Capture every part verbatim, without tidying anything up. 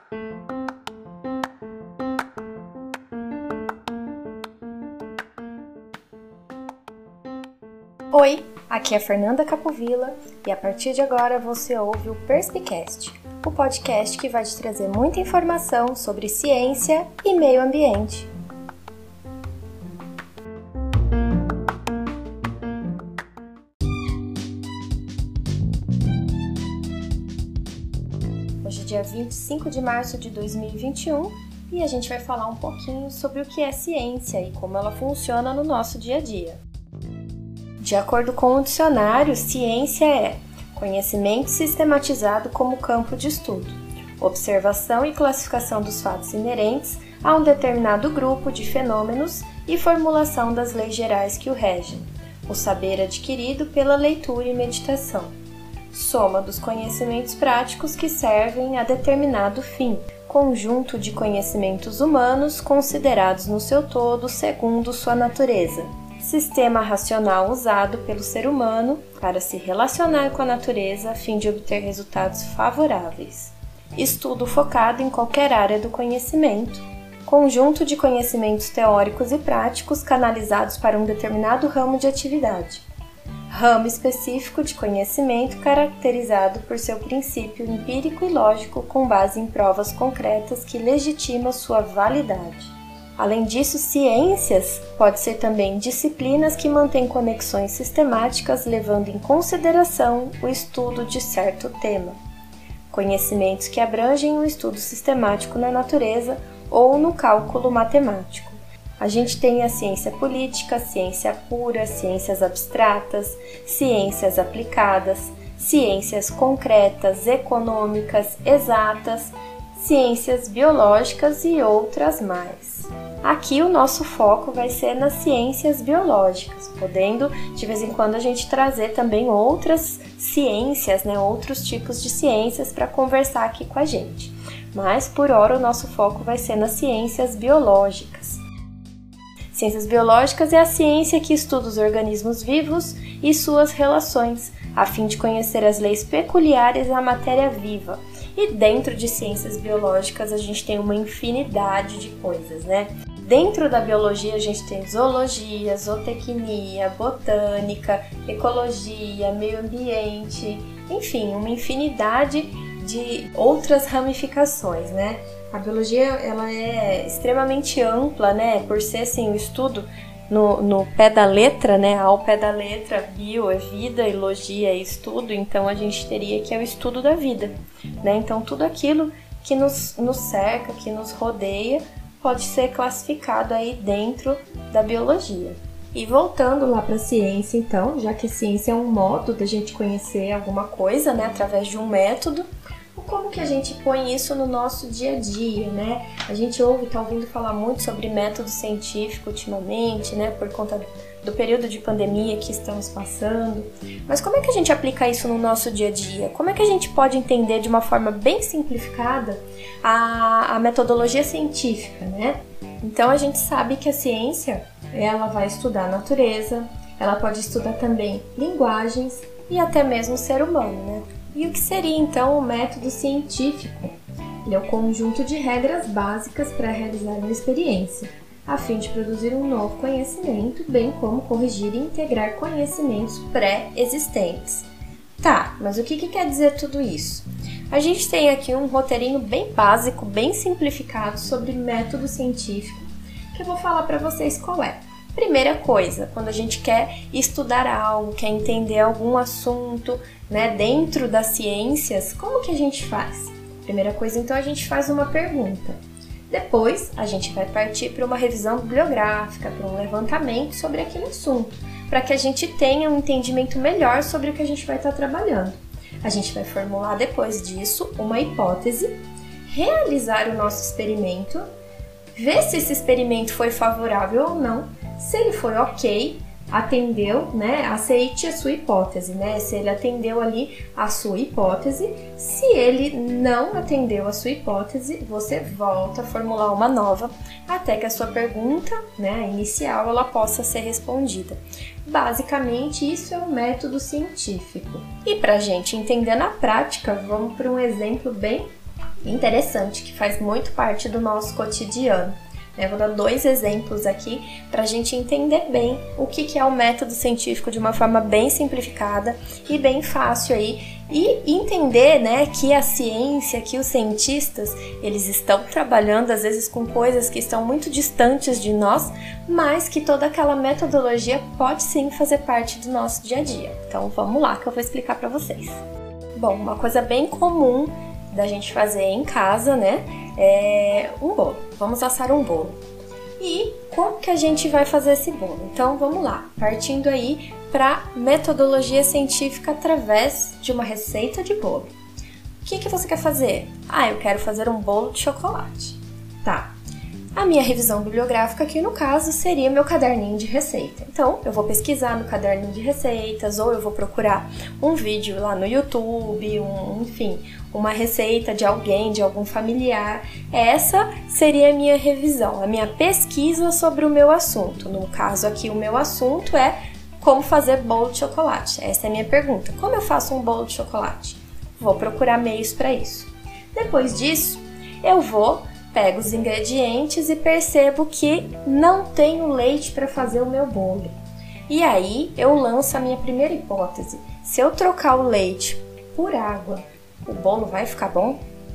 Oi, aqui é a Fernanda Capovilla e a partir de agora você ouve o Perspicast, o podcast que vai te trazer muita informação sobre ciência e meio ambiente. Hoje é dia vinte e cinco de março de dois mil e vinte e um e a gente vai falar um pouquinho sobre o que é ciência e como ela funciona no nosso dia a dia. De acordo com o dicionário, ciência é conhecimento sistematizado como campo de estudo, observação e classificação dos fatos inerentes a um determinado grupo de fenômenos e formulação das leis gerais que o regem, o saber adquirido pela leitura e meditação, soma dos conhecimentos práticos que servem a determinado fim, conjunto de conhecimentos humanos considerados no seu todo segundo sua natureza. Sistema racional usado pelo ser humano para se relacionar com a natureza a fim de obter resultados favoráveis. Estudo focado em qualquer área do conhecimento. Conjunto de conhecimentos teóricos e práticos canalizados para um determinado ramo de atividade. Ramo específico de conhecimento caracterizado por seu princípio empírico e lógico com base em provas concretas que legitimam sua validade. Além disso, ciências pode ser também disciplinas que mantêm conexões sistemáticas levando em consideração o estudo de certo tema. Conhecimentos que abrangem o estudo sistemático na natureza ou no cálculo matemático. A gente tem a ciência política, ciência pura, ciências abstratas, ciências aplicadas, ciências concretas, econômicas, exatas, ciências biológicas e outras mais. Aqui o nosso foco vai ser nas ciências biológicas, podendo de vez em quando a gente trazer também outras ciências, né, outros tipos de ciências para conversar aqui com a gente. Mas por hora o nosso foco vai ser nas ciências biológicas. Ciências biológicas é a ciência que estuda os organismos vivos e suas relações, a fim de conhecer as leis peculiares à matéria viva. E dentro de ciências biológicas a gente tem uma infinidade de coisas, né? Dentro da biologia a gente tem zoologia, zootecnia, botânica, ecologia, meio ambiente, enfim, uma infinidade de outras ramificações, né? A biologia ela é extremamente ampla, né? Por ser assim, o estudo no, no pé da letra, né? Ao pé da letra, bio é vida e logia é estudo, então a gente teria que é o estudo da vida, né? Então tudo aquilo que nos, nos cerca, que nos rodeia, pode ser classificado aí dentro da biologia. E voltando lá para a ciência, então, já que a ciência é um modo da gente conhecer alguma coisa, né? Através de um método, como que a gente põe isso no nosso dia a dia, né? A gente ouve, tá ouvindo falar muito sobre método científico ultimamente, né? Por conta do período de pandemia que estamos passando. Mas como é que a gente aplica isso no nosso dia a dia? Como é que a gente pode entender de uma forma bem simplificada a, a metodologia científica, né? Então a gente sabe que a ciência, ela vai estudar a natureza, ela pode estudar também linguagens e até mesmo o ser humano, né? E o que seria então o método científico? Ele é o conjunto de regras básicas para realizar uma experiência, a fim de produzir um novo conhecimento, bem como corrigir e integrar conhecimentos pré-existentes. Tá, mas o que, que quer dizer tudo isso? A gente tem aqui um roteirinho bem básico, bem simplificado sobre método científico, que eu vou falar para vocês qual é. Primeira coisa, quando a gente quer estudar algo, quer entender algum assunto, né, dentro das ciências, como que a gente faz? Primeira coisa, então, a gente faz uma pergunta. Depois, a gente vai partir para uma revisão bibliográfica, para um levantamento sobre aquele assunto, para que a gente tenha um entendimento melhor sobre o que a gente vai estar trabalhando. A gente vai formular, depois disso, uma hipótese, realizar o nosso experimento, ver se esse experimento foi favorável ou não. Se ele foi ok, atendeu, né, aceite a sua hipótese, né, se ele atendeu ali a sua hipótese. Se ele não atendeu a sua hipótese, você volta a formular uma nova até que a sua pergunta, né, inicial, ela possa ser respondida. Basicamente, isso é um método científico. E para a gente entender na prática, vamos para um exemplo bem interessante, que faz muito parte do nosso cotidiano. Eu vou dar dois exemplos aqui para a gente entender bem o que é o método científico de uma forma bem simplificada e bem fácil aí, e entender, né, que a ciência, que os cientistas, eles estão trabalhando às vezes com coisas que estão muito distantes de nós, mas que toda aquela metodologia pode sim fazer parte do nosso dia a dia. Então vamos lá que eu vou explicar para vocês. Bom, uma coisa bem comum da gente fazer em casa, né, é um bolo. Vamos assar um bolo. E como que a gente vai fazer esse bolo? Então vamos lá, partindo aí para metodologia científica através de uma receita de bolo. O que que você quer fazer? Ah, eu quero fazer um bolo de chocolate. Tá. A minha revisão bibliográfica aqui no caso seria meu caderninho de receita. Então eu vou pesquisar no caderninho de receitas, ou eu vou procurar um vídeo lá no YouTube, um, enfim, uma receita de alguém, de algum familiar. Essa seria a minha revisão, a minha pesquisa sobre o meu assunto. No caso aqui, o meu assunto é como fazer bolo de chocolate. Essa é a minha pergunta. Como eu faço um bolo de chocolate? Vou procurar meios para isso. Depois disso, eu vou, pego os ingredientes e percebo que não tenho leite para fazer o meu bolo. E aí, eu lanço a minha primeira hipótese. Se eu trocar o leite por água, o bolo vai ficar bom?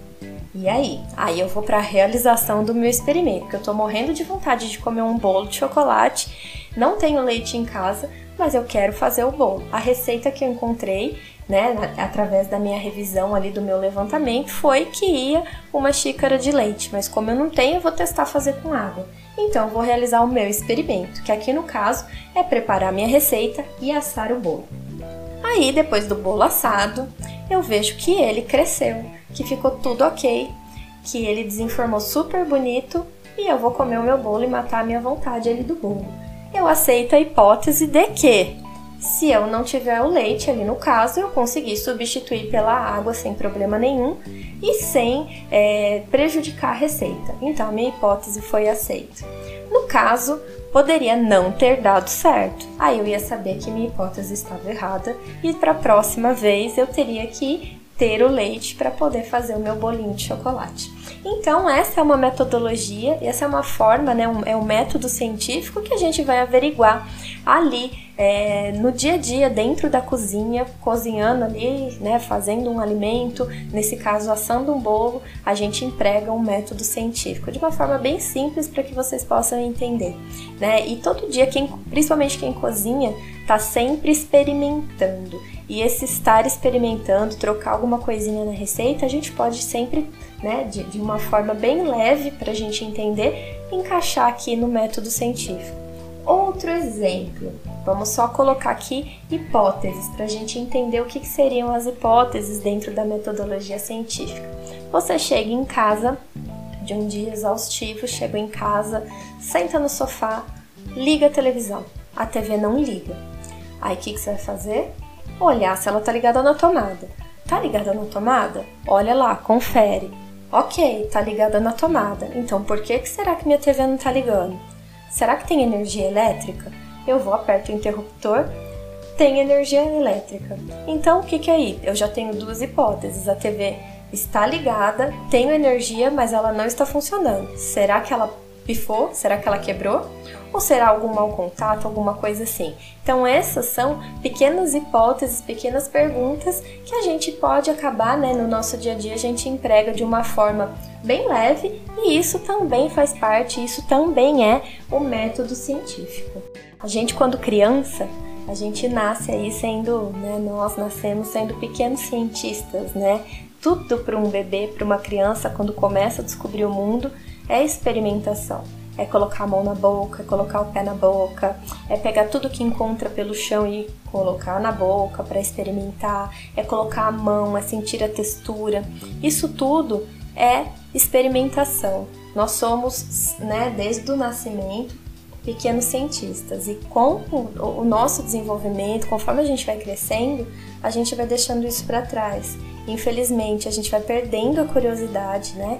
E aí? Aí eu vou para a realização do meu experimento, porque eu tô morrendo de vontade de comer um bolo de chocolate, não tenho leite em casa, mas eu quero fazer o bolo. A receita que eu encontrei, né, através da minha revisão ali do meu levantamento, foi que ia uma xícara de leite, mas como eu não tenho, eu vou testar fazer com água. Então eu vou realizar o meu experimento, que aqui no caso é preparar a minha receita e assar o bolo. Aí, depois do bolo assado, eu vejo que ele cresceu, que ficou tudo ok, que ele desenformou super bonito e eu vou comer o meu bolo e matar a minha vontade ali do bolo. Eu aceito a hipótese de que, se eu não tiver o leite ali no caso, eu consegui substituir pela água sem problema nenhum e sem é, prejudicar a receita. Então, a minha hipótese foi aceita. No caso, poderia não ter dado certo. Aí eu ia saber que minha hipótese estava errada e para a próxima vez eu teria que ter o leite para poder fazer o meu bolinho de chocolate. Então essa é uma metodologia, essa é uma forma, né, um, é um método científico que a gente vai averiguar ali é, no dia a dia, dentro da cozinha, cozinhando ali, né, fazendo um alimento, nesse caso assando um bolo, a gente emprega um método científico de uma forma bem simples para que vocês possam entender, né? E todo dia, quem, principalmente quem cozinha, está sempre experimentando. E esse estar experimentando, trocar alguma coisinha na receita, a gente pode sempre, né, de, de uma forma bem leve para a gente entender, encaixar aqui no método científico. Outro exemplo, vamos só colocar aqui hipóteses para a gente entender o que, que seriam as hipóteses dentro da metodologia científica. Você chega em casa de um dia exaustivo, chega em casa, senta no sofá, liga a televisão, a T V não liga. Aí o que, que você vai fazer? Olhar se ela tá ligada na tomada. Tá ligada na tomada? Olha lá, confere. Ok, tá ligada na tomada. Então por que, que será que minha T V não tá ligando? Será que tem energia elétrica? Eu vou, aperto o interruptor, tem energia elétrica. Então o que que é aí? Eu já tenho duas hipóteses. A T V está ligada, tenho energia, mas ela não está funcionando. Será que ela pifou? Será que ela quebrou? Ou será algum mau contato, alguma coisa assim? Então essas são pequenas hipóteses, pequenas perguntas que a gente pode acabar, né, no nosso dia a dia, a gente emprega de uma forma bem leve e isso também faz parte, isso também é o método científico. A gente, quando criança, a gente nasce aí sendo, né, nós nascemos sendo pequenos cientistas, né? Tudo para um bebê, para uma criança, quando começa a descobrir o mundo, é experimentação. É colocar a mão na boca, é colocar o pé na boca, é pegar tudo que encontra pelo chão e colocar na boca para experimentar, é colocar a mão, é sentir a textura. Isso tudo é experimentação. Nós somos, né, desde o nascimento, pequenos cientistas e com o nosso desenvolvimento, conforme a gente vai crescendo, a gente vai deixando isso para trás. Infelizmente, a gente vai perdendo a curiosidade, né?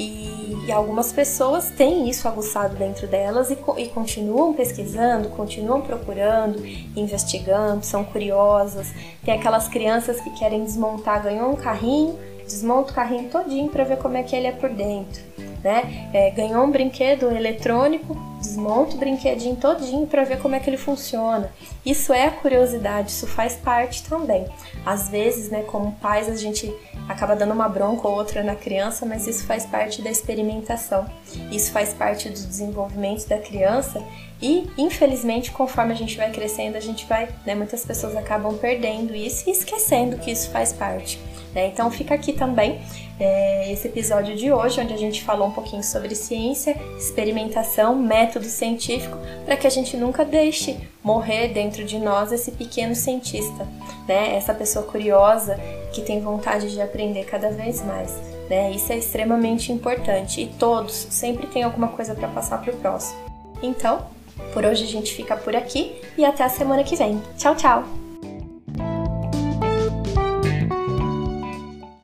E, e algumas pessoas têm isso aguçado dentro delas e, e continuam pesquisando, continuam procurando, investigando, são curiosas. Tem aquelas crianças que querem desmontar, ganhou um carrinho, desmonta o carrinho todinho para ver como é que ele é por dentro, né? É, ganhou um brinquedo eletrônico, desmonta o brinquedinho todinho para ver como é que ele funciona. Isso é a curiosidade, isso faz parte também. Às vezes, né, como pais, a gente acaba dando uma bronca ou outra na criança, mas isso faz parte da experimentação, isso faz parte do desenvolvimento da criança e, infelizmente, conforme a gente vai crescendo, a gente vai, né, muitas pessoas acabam perdendo isso e esquecendo que isso faz parte, né? Então fica aqui também é, esse episódio de hoje, onde a gente falou um pouquinho sobre ciência, experimentação, método científico, para que a gente nunca deixe morrer dentro de nós esse pequeno cientista, né? Essa pessoa curiosa que tem vontade de aprender cada vez mais, né? Isso é extremamente importante e todos sempre têm alguma coisa para passar para o próximo. Então, por hoje a gente fica por aqui e até a semana que vem. Tchau, tchau!